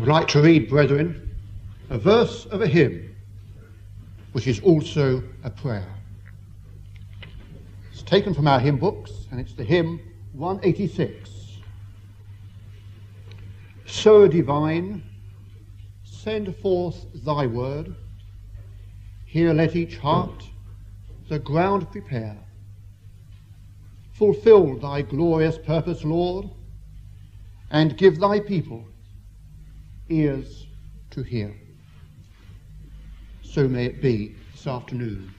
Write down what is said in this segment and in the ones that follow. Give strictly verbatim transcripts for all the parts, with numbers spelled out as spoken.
like to read, brethren, a verse of a hymn, which is also a prayer. It's taken from our hymn books, and it's the hymn one eighty-six. Sower divine, send forth thy word. Here let each heart the ground prepare. Fulfill thy glorious purpose, Lord, and give thy people ears to hear. So may it be this afternoon.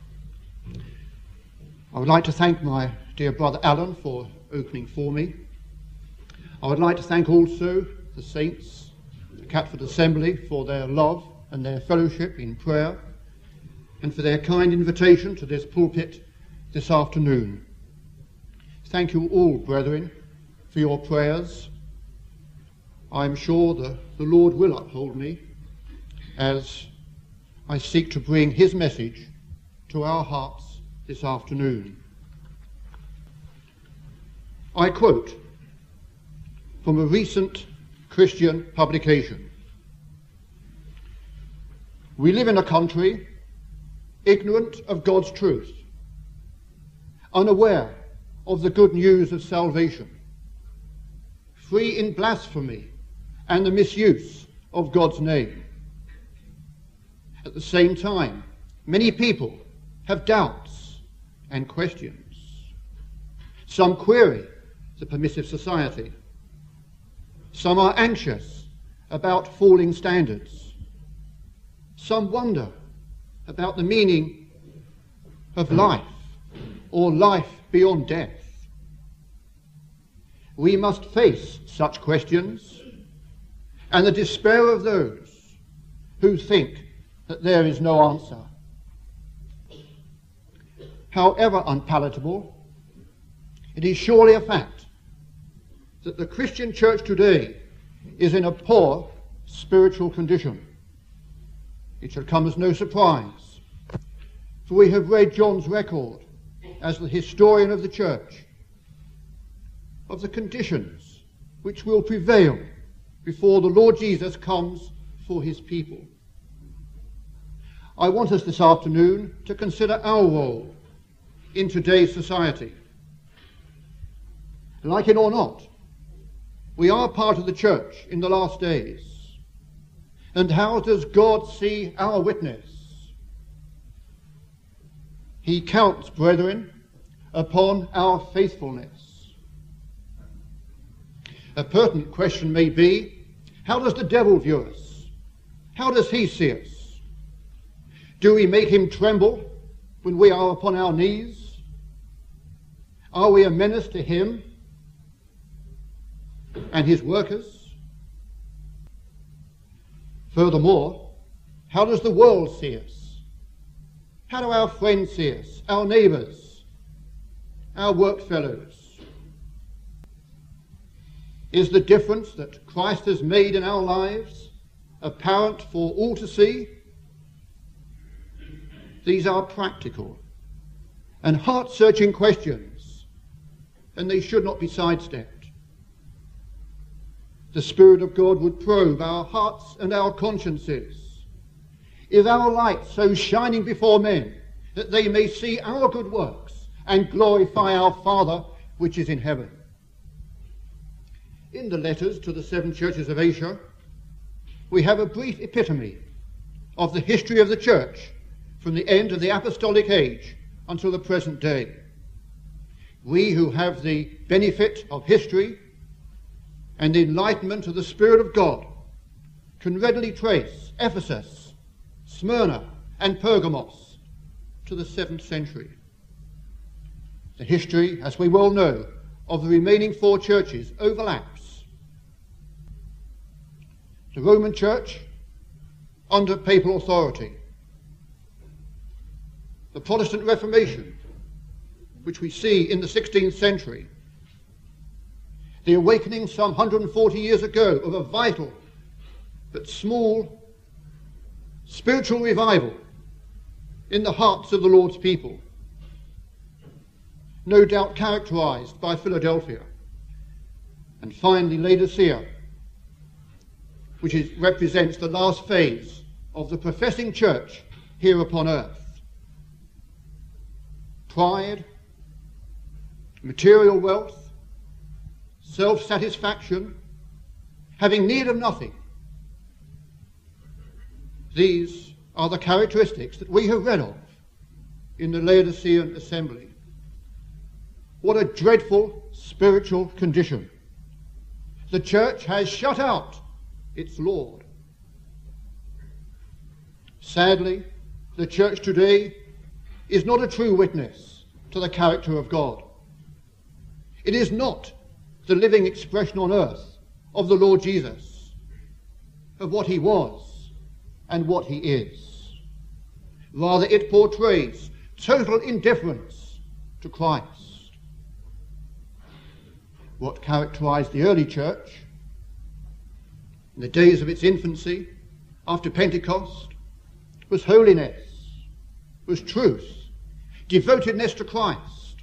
I would like to thank my dear brother Alan for opening for me. I would like to thank also the saints, the Catford Assembly, for their love and their fellowship in prayer, and for their kind invitation to this pulpit this afternoon. Thank you all, brethren, for your prayers. I am sure that the Lord will uphold me as I seek to bring his message to our hearts this afternoon. I quote from a recent Christian publication. We live in a country ignorant of God's truth, unaware of the good news of salvation, free in blasphemy and the misuse of God's name. At the same time, many people have doubts and questions. Some query the permissive society. Some are anxious about falling standards. Some wonder about the meaning of life or life beyond death. We must face such questions and the despair of those who think that there is no answer. However unpalatable, it is surely a fact that the Christian church today is in a poor spiritual condition. It should come as no surprise, for we have read John's record as the historian of the church of the conditions which will prevail before the Lord Jesus comes for his people. I want us this afternoon to consider our role in today's society. Like it or not, we are part of the church in the last days. And how does God see our witness? He counts, brethren, upon our faithfulness. A pertinent question may be, how does the devil view us? How does he see us? Do we make him tremble when we are upon our knees? Are we a menace to him and his workers? Furthermore, how does the world see us? How do our friends see us, our neighbours, our work fellows? Is the difference that Christ has made in our lives apparent for all to see? These are practical and heart-searching questions, and they should not be sidestepped. The Spirit of God would probe our hearts and our consciences. Is our light so shining before men that they may see our good works and glorify our Father which is in heaven? In the letters to the seven churches of Asia, we have a brief epitome of the history of the church from the end of the apostolic age until the present day. We who have the benefit of history and the enlightenment of the Spirit of God can readily trace Ephesus, Smyrna, and Pergamos to the seventh century. The history, as we well know, of the remaining four churches overlaps. The Roman Church under papal authority. The Protestant Reformation, which we see in the sixteenth century. The awakening some one hundred forty years ago of a vital but small spiritual revival in the hearts of the Lord's people, no doubt characterized by Philadelphia, and finally Laodicea, which is, represents the last phase of the professing church here upon earth. Pride, material wealth, self-satisfaction, having need of nothing. These are the characteristics that we have read of in the Laodicean assembly. What a dreadful spiritual condition. The church has shut out its Lord. Sadly, the church today is not a true witness to the character of God. It is not the living expression on earth of the Lord Jesus, of what he was and what he is. Rather, it portrays total indifference to Christ. What characterized the early church in the days of its infancy after Pentecost was holiness, was truth, devotedness to Christ,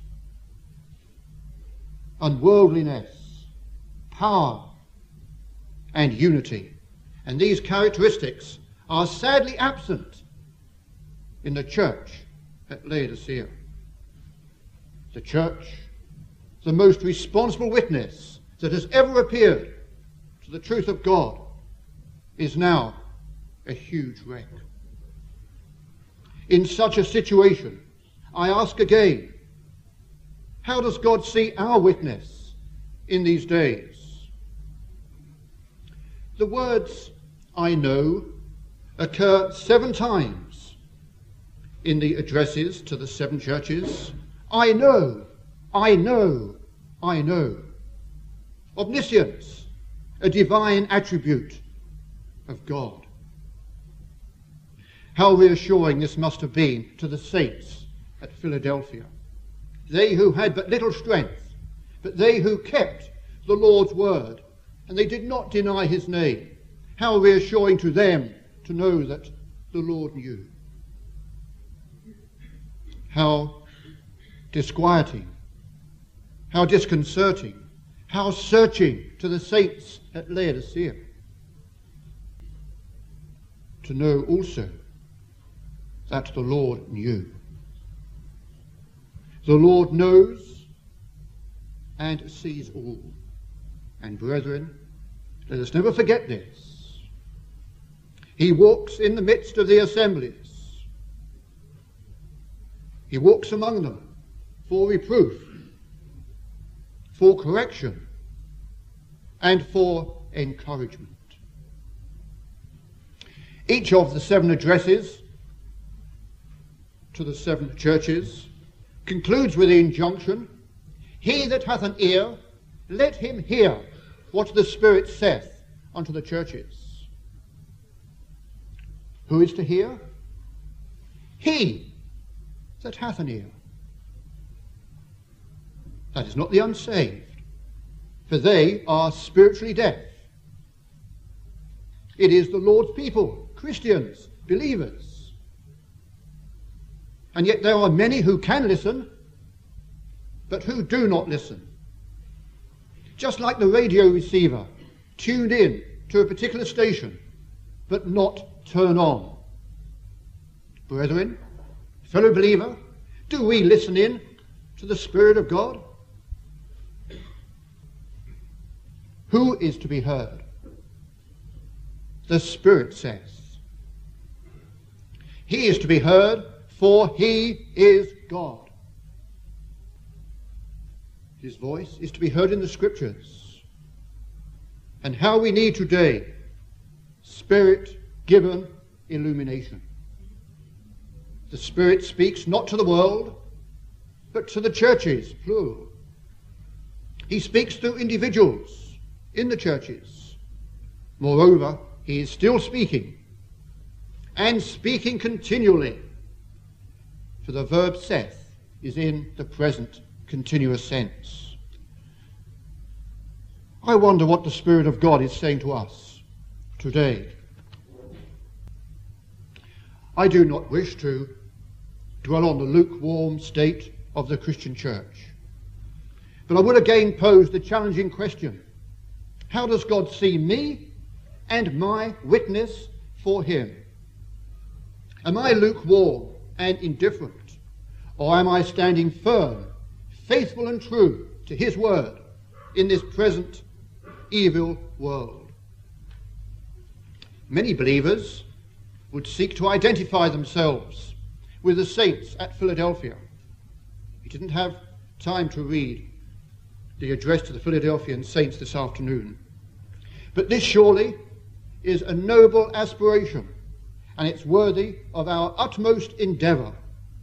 unworldliness, power, and unity. And these characteristics are sadly absent in the church at Laodicea. The church, the most responsible witness that has ever appeared to the truth of God, is now a huge wreck. In such a situation, I ask again, how does God see our witness in these days? The words "I know" occur seven times in the addresses to the seven churches. I know, I know, I know. Omniscience, a divine attribute of God. How reassuring this must have been to the saints at Philadelphia. They who had but little strength, but they who kept the Lord's word, and they did not deny his name. How reassuring to them to know that the Lord knew. How disquieting, how disconcerting, how searching to the saints at Laodicea to know also that the Lord knew. The Lord knows and sees all. And brethren, let us never forget this. He walks in the midst of the assemblies. He walks among them for reproof, for correction, and for encouragement. Each of the seven addresses to the seven churches concludes with the injunction, "He that hath an ear, let him hear what the Spirit saith unto the churches." Who is to hear? He that hath an ear. That is not the unsaved, for they are spiritually deaf. It is the Lord's people, Christians, believers. And yet there are many who can listen, but who do not listen. Just like the radio receiver, tuned in to a particular station, but not turn on. Brethren, fellow believer, do we listen in to the Spirit of God? Who is to be heard? The Spirit says. He is to be heard, for he is God. His voice is to be heard in the Scriptures. And how we need today Spirit-given illumination. The Spirit speaks not to the world, but to the churches, plural. He speaks through individuals in the churches. Moreover, he is still speaking, and speaking continually, for the verb saith is in the present continuous sense. I wonder what the Spirit of God is saying to us today. I do not wish to dwell on the lukewarm state of the Christian church, but I would again pose the challenging question: how does God see me and my witness for him? Am I lukewarm and indifferent, or am I standing firm, faithful and true to his word in this present evil world? Many believers would seek to identify themselves with the saints at Philadelphia. We didn't have time to read the address to the Philadelphian saints this afternoon. But this surely is a noble aspiration, and it's worthy of our utmost endeavour.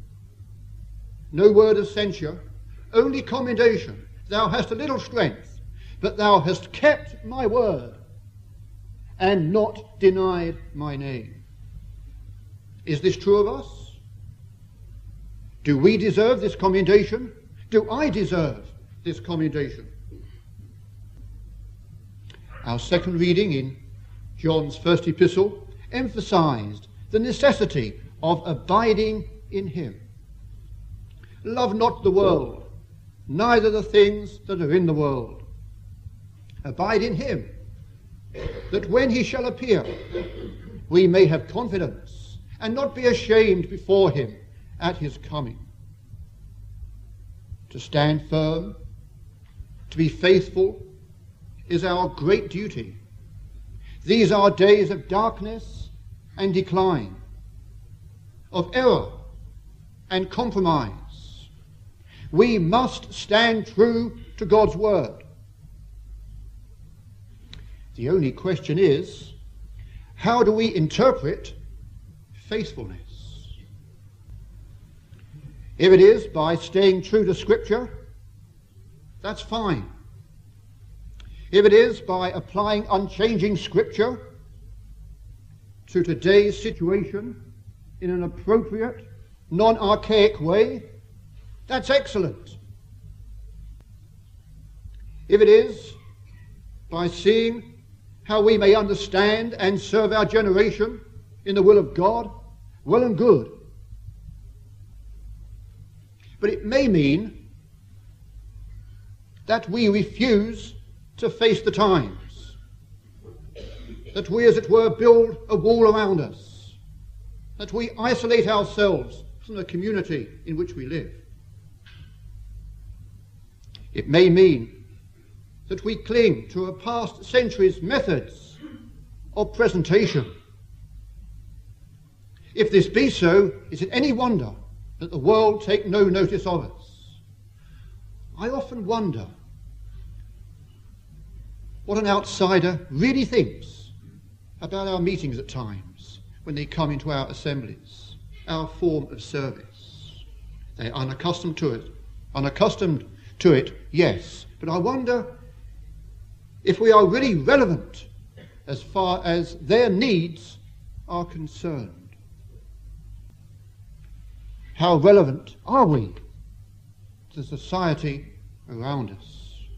No word of censure, only commendation. Thou hast a little strength, but thou hast kept my word and not denied my name. Is this true of us? Do we deserve this commendation? Do I deserve this commendation? Our second reading in John's first epistle emphasized the necessity of abiding in him. Love not the world, neither the things that are in the world. Abide in him, that when he shall appear, we may have confidence and not be ashamed before him at his coming. To stand firm, to be faithful, is our great duty. These are days of darkness and decline, of error and compromise. We must stand true to God's word. The only question is, how do we interpret faithfulness? If it is by staying true to Scripture, that's fine. If it is by applying unchanging Scripture to today's situation in an appropriate, non-archaic way, that's excellent. If it is by seeing how we may understand and serve our generation in the will of God, well and good. But it may mean that we refuse to face the times, that we, as it were, build a wall around us, that we isolate ourselves from the community in which we live. It may mean that we cling to a past century's methods of presentation. If this be so, is it any wonder that the world take no notice of us? I often wonder what an outsider really thinks about our meetings at times when they come into our assemblies, our form of service. They're unaccustomed to it. Unaccustomed to it, yes. But I wonder if we are really relevant as far as their needs are concerned. How relevant are we to the society around us?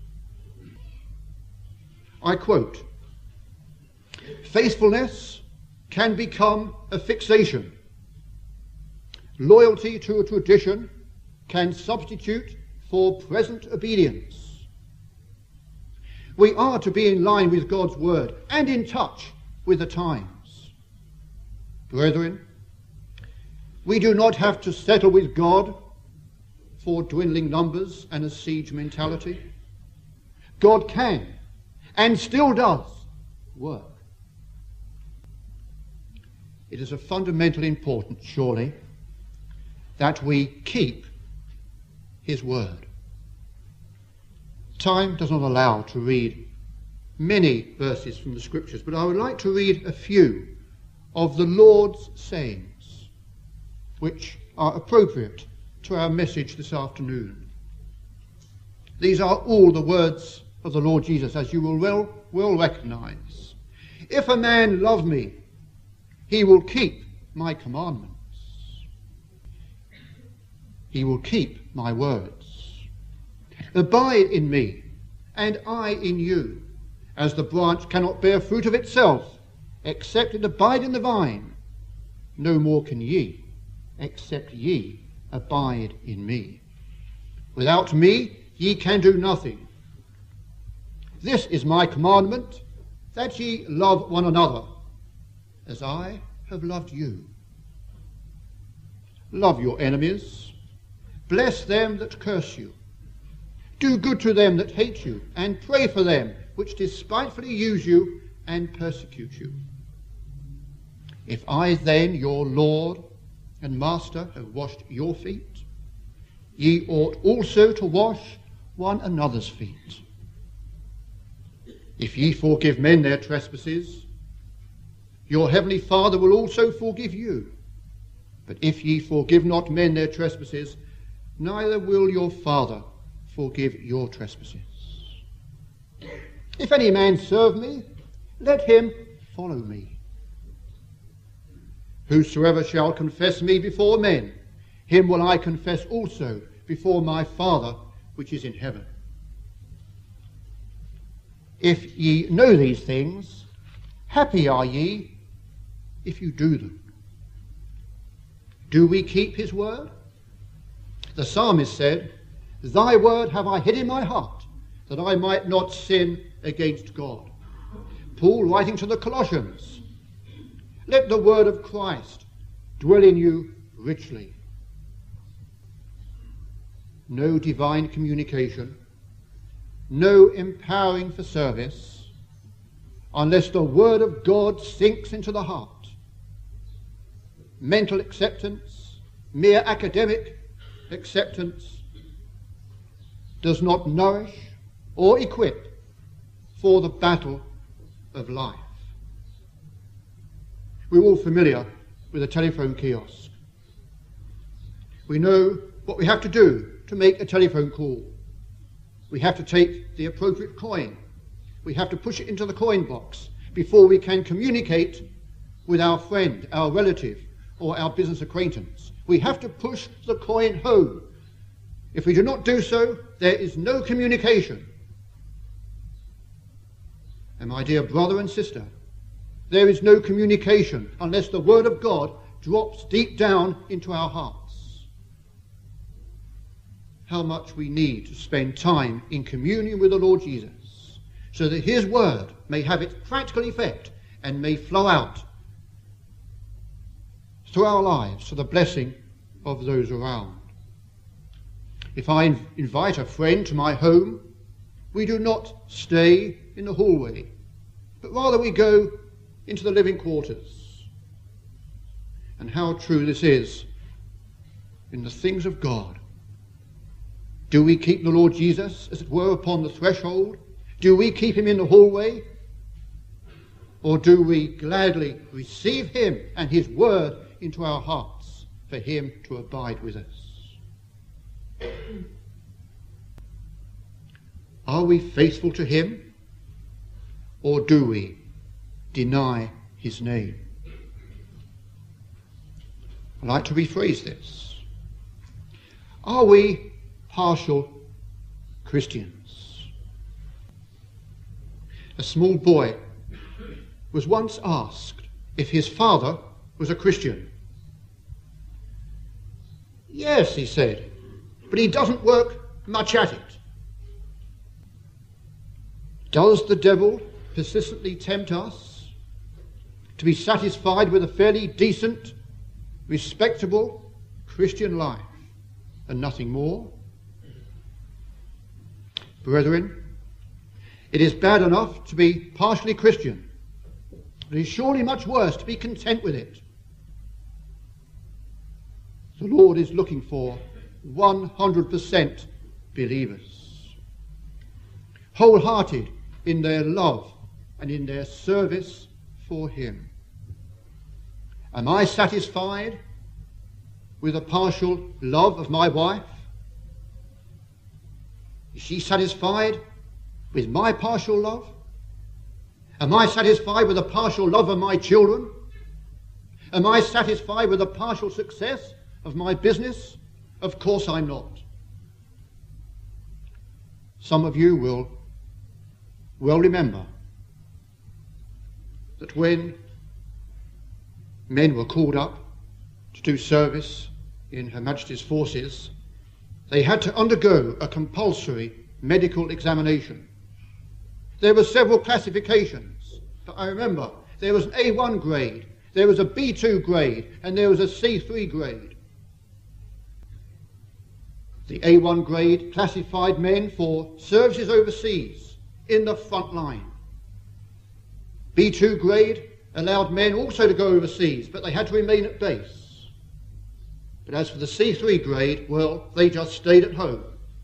I quote, "Faithfulness can become a fixation. Loyalty to a tradition can substitute for present obedience. We are to be in line with God's word and in touch with the times. Brethren, we do not have to settle with God for dwindling numbers and a siege mentality. God can and still does work. It is of fundamental importance, surely, that we keep his word. Time does not allow to read many verses from the Scriptures, but I would like to read a few of the Lord's sayings, which are appropriate to our message this afternoon. These are all the words of the Lord Jesus, as you will well, well recognize. If a man love me, he will keep my commandments. He will keep my words. Abide in me, and I in you. As the branch cannot bear fruit of itself, except it abide in the vine, no more can ye, except ye abide in me. Without me ye can do nothing. This is my commandment, that ye love one another, as I have loved you. Love your enemies, bless them that curse you, do good to them that hate you, and pray for them which despitefully use you and persecute you. If I then, your Lord and Master, have washed your feet, ye ought also to wash one another's feet. If ye forgive men their trespasses, your heavenly Father will also forgive you. But if ye forgive not men their trespasses, neither will your Father forgive your trespasses. If any man serve me, let him follow me. Whosoever shall confess me before men, him will I confess also before my Father which is in heaven. If ye know these things, happy are ye if you do them. Do we keep his word? The psalmist said, Thy word have I hid in my heart, that I might not sin against God. Paul, writing to the Colossians, let the word of Christ dwell in you richly. No divine communication, no empowering for service, unless the word of God sinks into the heart. Mental acceptance, mere academic acceptance, does not nourish or equip for the battle of life. We're all familiar with a telephone kiosk. We know what we have to do to make a telephone call. We have to take the appropriate coin. We have to push it into the coin box before we can communicate with our friend, our relative, or our business acquaintance. We have to push the coin home. If we do not do so, there is no communication. And my dear brother and sister, there is no communication unless the word of God drops deep down into our hearts. How much we need to spend time in communion with the Lord Jesus, so that his word may have its practical effect and may flow out through our lives to the blessing of those around. If I inv- invite a friend to my home, we do not stay in the hallway, but rather we go into the living quarters. And how true this is in the things of God. Do we keep the Lord Jesus, as it were, upon the threshold? Do we keep him in the hallway? Or do we gladly receive him and his word into our hearts for him to abide with us? Are we faithful to him, or do we deny his name? I'd like to rephrase this. Are we partial Christians? A small boy was once asked if his father was a Christian. Yes, he said, but he doesn't work much at it. Does the devil persistently tempt us to be satisfied with a fairly decent, respectable Christian life and nothing more? Brethren, it is bad enough to be partially Christian. It is surely much worse to be content with it. The Lord is looking for one hundred percent believers, wholehearted in their love and in their service for him. Am I satisfied with a partial love of my wife? Is she satisfied with my partial love? Am I satisfied with a partial love of my children? Am I satisfied with the partial success of my business? Of course I'm not. Some of you will well remember that when men were called up to do service in Her Majesty's forces, they had to undergo a compulsory medical examination. There were several classifications But I remember there was an A one grade, there was a B two grade, and there was a C three grade. The A one grade classified men for services overseas in the front line. B two grade allowed men also to go overseas, but they had to remain at base. But as for the C three grade, well, they just stayed at home.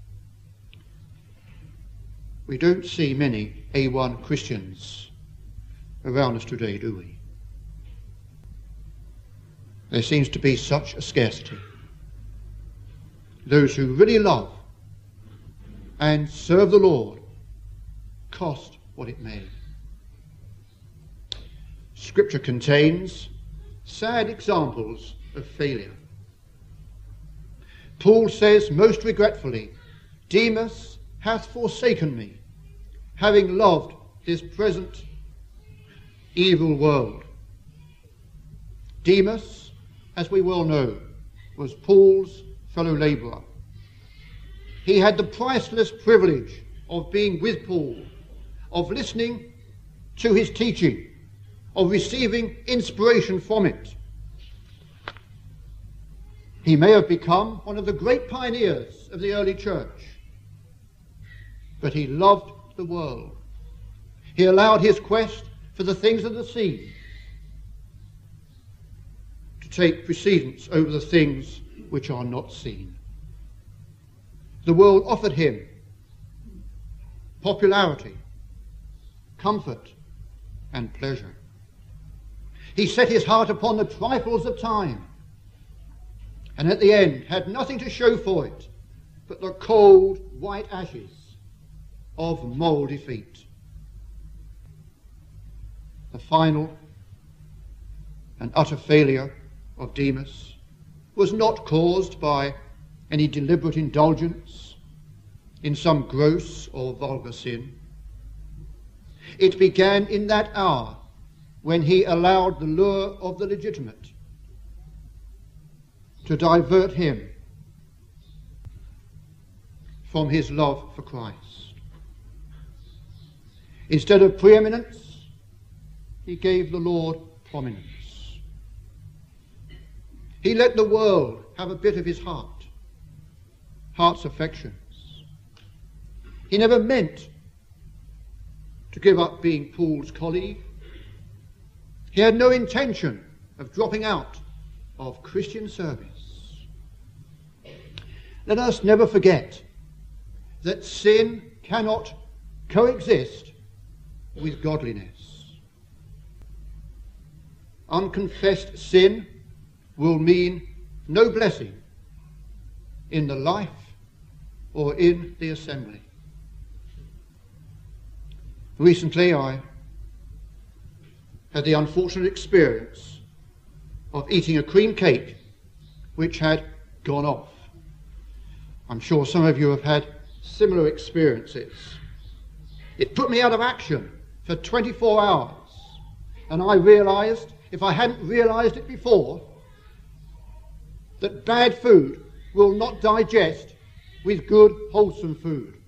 We don't see many A one Christians around us today, do we? There seems to be such a scarcity. Those who really love and serve the Lord, cost what it may. Scripture contains sad examples of failure. Paul says most regretfully, Demas hath forsaken me, having loved this present evil world. Demas, as we well know, was Paul's fellow labourer. He had the priceless privilege of being with Paul, of listening to his teaching, of receiving inspiration from it. He may have become one of the great pioneers of the early church, but he loved the world. He allowed his quest for the things of the sea to take precedence over the things which are not seen. The world offered him popularity, comfort, and pleasure. He set his heart upon the trifles of time, and at the end had nothing to show for it but the cold white ashes of moral defeat. The final and utter failure of Demas was not caused by any deliberate indulgence in some gross or vulgar sin. It began in that hour when he allowed the lure of the legitimate to divert him from his love for Christ. Instead of preeminence, he gave the Lord prominence. He let the world have a bit of his heart, heart's affections. He never meant to give up being Paul's colleague. He had no intention of dropping out of Christian service. Let us never forget that sin cannot coexist with godliness. Unconfessed sin will mean no blessing in the life or in the assembly. Recently I had the unfortunate experience of eating a cream cake which had gone off. I'm sure some of you have had similar experiences. It put me out of action for twenty-four hours, and I realized, if I hadn't realized it before, that bad food will not digest with good, wholesome food.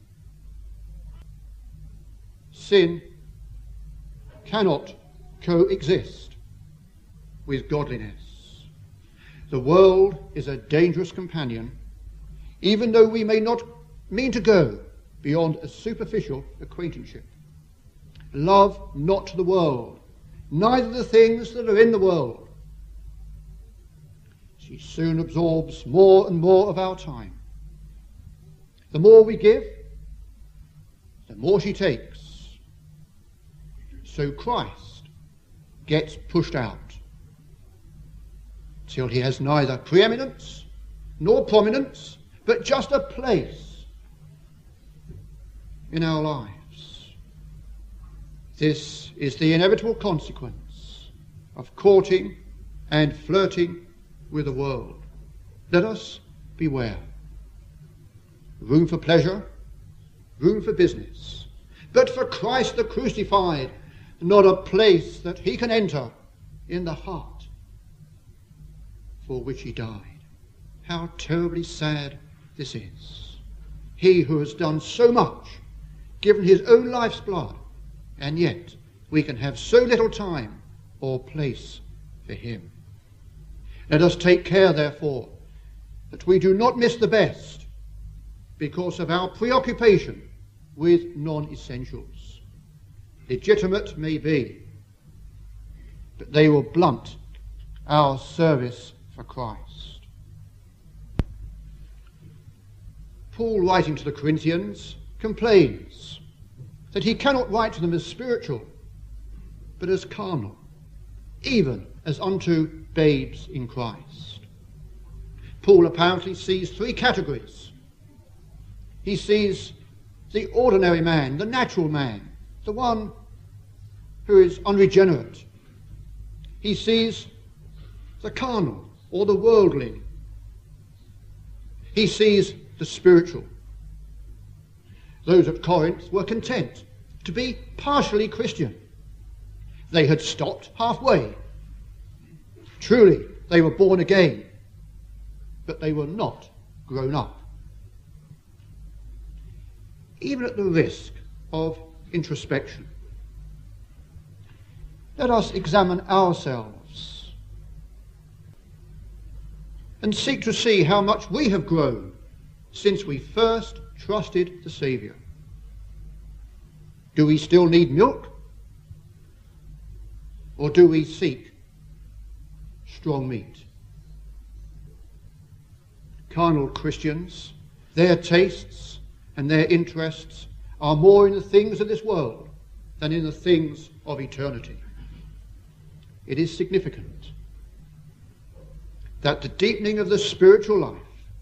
Sin cannot coexist with godliness. The world is a dangerous companion, even though we may not mean to go beyond a superficial acquaintanceship. Love not the world, neither the things that are in the world. She soon absorbs more and more of our time. The more we give, the more she takes. So Christ gets pushed out till he has neither preeminence nor prominence, but just a place in our lives. This is the inevitable consequence of courting and flirting with the world. Let us beware. Room for pleasure, room for business, but for Christ the crucified, not a place that he can enter in the heart for which he died. How terribly sad this is. He who has done so much, given his own life's blood, and yet we can have so little time or place for him. Let us take care, therefore, that we do not miss the best because of our preoccupation with non-essentials. Legitimate may be, but they will blunt our service for Christ. Paul, writing to the Corinthians, complains that he cannot write to them as spiritual, but as carnal, even as unto babes in Christ. Paul apparently sees three categories. He sees the ordinary man, the natural man, the one who is unregenerate. He sees the carnal or the worldling. He sees the spiritual. Those at Corinth were content to be partially Christian. They had stopped halfway. Truly, they were born again, but they were not grown up. Even at the risk of introspection, let us examine ourselves and seek to see how much we have grown since we first trusted the Saviour. Do we still need milk? Or do we seek strong meat? Carnal Christians, their tastes and their interests are more in the things of this world than in the things of eternity. It is significant that the deepening of the spiritual life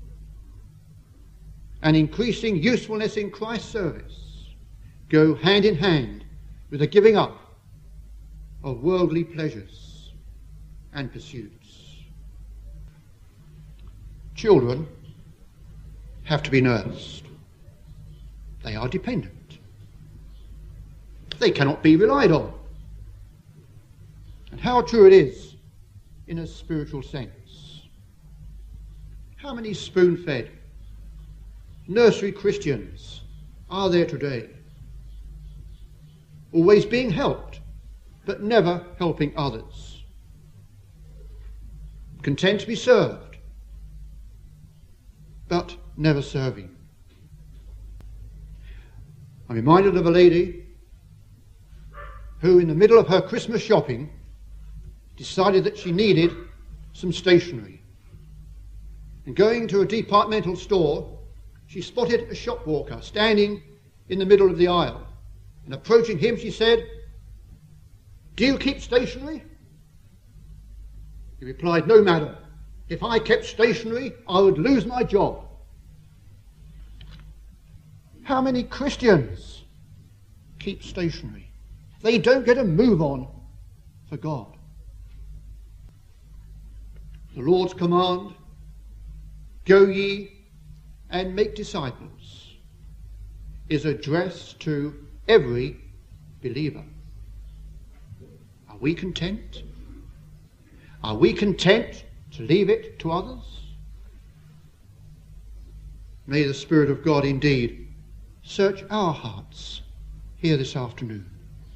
and increasing usefulness in Christ's service go hand in hand with the giving up of worldly pleasures and pursuits. Children have to be nursed. They are dependent. They cannot be relied on. And how true it is in a spiritual sense. How many spoon-fed nursery Christians are there today? Always being helped, but never helping others. Content to be served, but never serving. I'm reminded of a lady who, in the middle of her Christmas shopping, decided that she needed some stationery. And going to a departmental store, she spotted a shop walker standing in the middle of the aisle. And approaching him, she said, "Do you keep stationery?" He replied, "No, madam. If I kept stationery, I would lose my job." How many Christians keep stationery? They don't get a move on for God. The Lord's command, "Go ye and make disciples," is addressed to every believer. Are we content? Are we content to leave it to others? May the Spirit of God indeed search our hearts here this afternoon.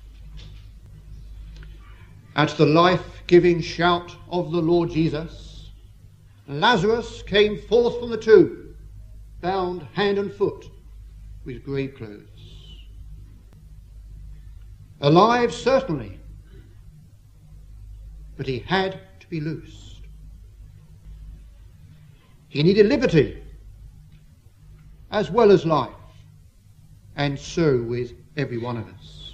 At the life-giving shout of the Lord Jesus, Lazarus came forth from the tomb, bound hand and foot with grave clothes. Alive, certainly, but he had to be loosed. He needed liberty as well as life, and so with every one of us.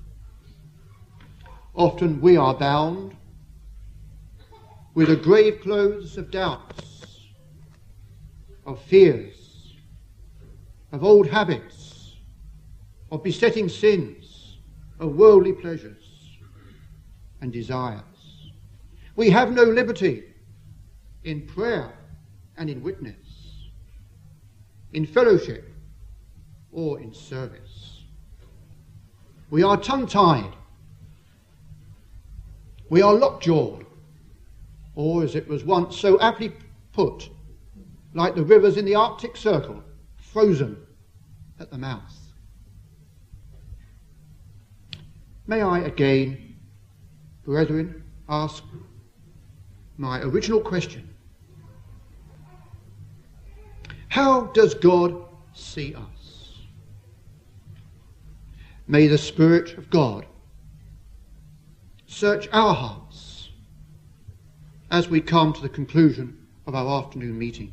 Often we are bound with the grave clothes of doubts, of fears, of old habits, of besetting sins, of worldly pleasures and desires. We have no liberty in prayer and in witness, in fellowship or in service. We are tongue-tied. We are lockjawed, or as it was once so aptly put, like the rivers in the Arctic Circle, frozen at the mouth. May I again, brethren, ask my original question. How does God see us? May the Spirit of God search our hearts as we come to the conclusion of our afternoon meeting.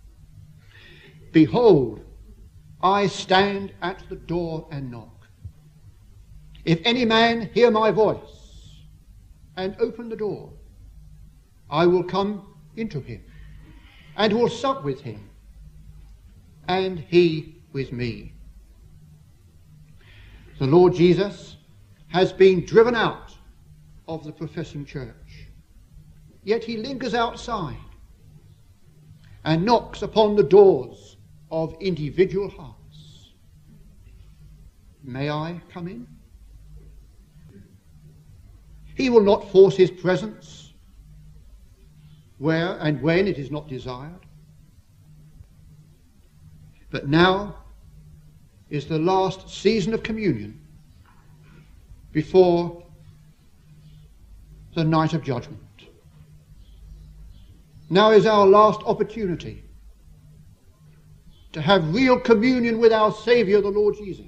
Behold, I stand at the door and knock. If any man hear my voice and open the door, I will come into him and will sup with him, and he with me. The Lord Jesus has been driven out of the professing church, yet he lingers outside and knocks upon the doors of individual hearts. May I come in? He will not force his presence where and when it is not desired. But now is the last season of communion before the night of judgment. Now is our last opportunity to have real communion with our Saviour, the Lord Jesus,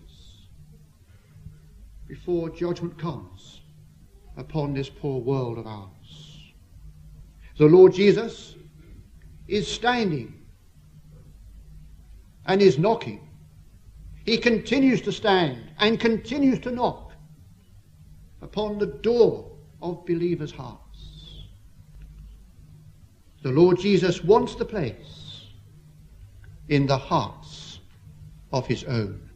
before judgment comes upon this poor world of ours. The Lord Jesus is standing and is knocking. He continues to stand and continues to knock upon the door of believers' hearts. The Lord Jesus wants the place in the hearts of his own.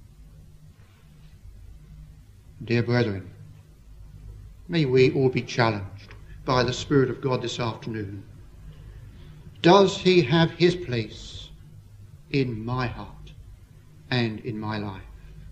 Dear brethren, may we all be challenged by the Spirit of God this afternoon. Does he have his place in my heart and in my life?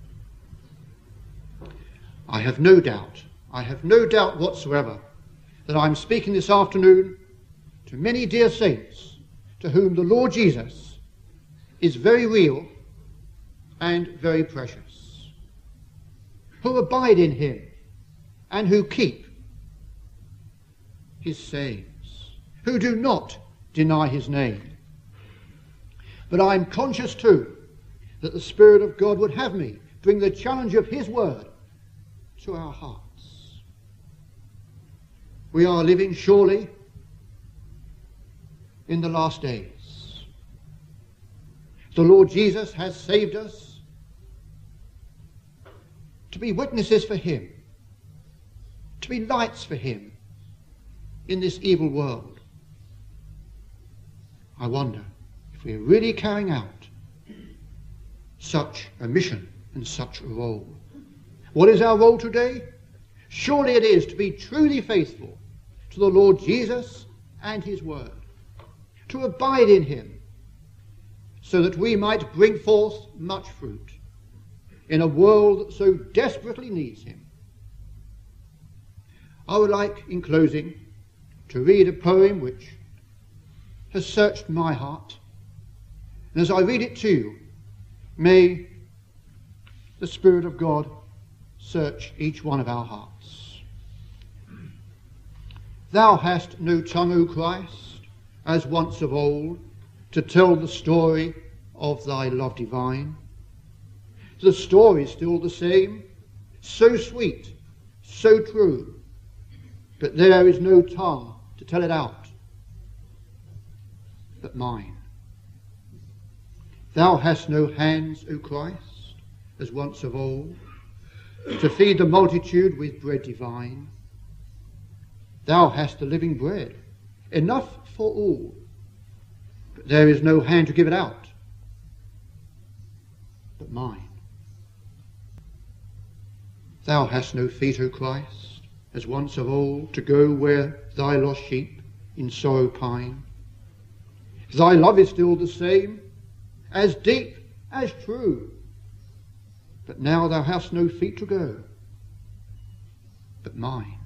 I have no doubt, I have no doubt whatsoever that I'm speaking this afternoon to many dear saints to whom the Lord Jesus is very real and very precious, who abide in him and who keep his sayings, who do not deny his name. But I'm conscious too that the Spirit of God would have me bring the challenge of his word to our hearts. We are living surely in the last days. The Lord Jesus has saved us to be witnesses for him, to be lights for him in this evil world. I wonder if we're really carrying out such a mission and such a role. What is our role today? Surely it is to be truly faithful to the Lord Jesus and his word, to abide in him, so that we might bring forth much fruit in a world that so desperately needs him. I would like, in closing, to read a poem which has searched my heart. And as I read it to you, may the Spirit of God search each one of our hearts. Thou hast no tongue, O Christ, as once of old, to tell the story of thy love divine. The story is still the same, so sweet, so true, but there is no tongue to tell it out but mine. Thou hast no hands, O Christ, as once of old, to feed the multitude with bread divine. Thou hast the living bread, enough for all, but there is no hand to give it out but mine. Thou hast no feet, O Christ, as once of old, to go where thy lost sheep in sorrow pine. Thy love is still the same, as deep, as true, but now thou hast no feet to go but mine.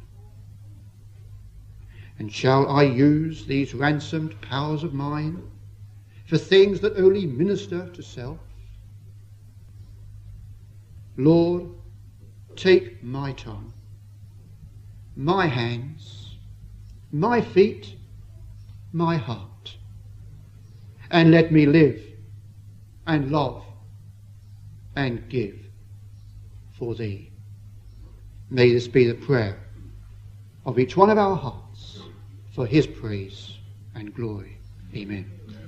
And shall I use these ransomed powers of mine for things that only minister to self? Lord, take my tongue, my hands, my feet, my heart, and let me live and love and give for thee. May this be the prayer of each one of our hearts for his praise and glory. Amen.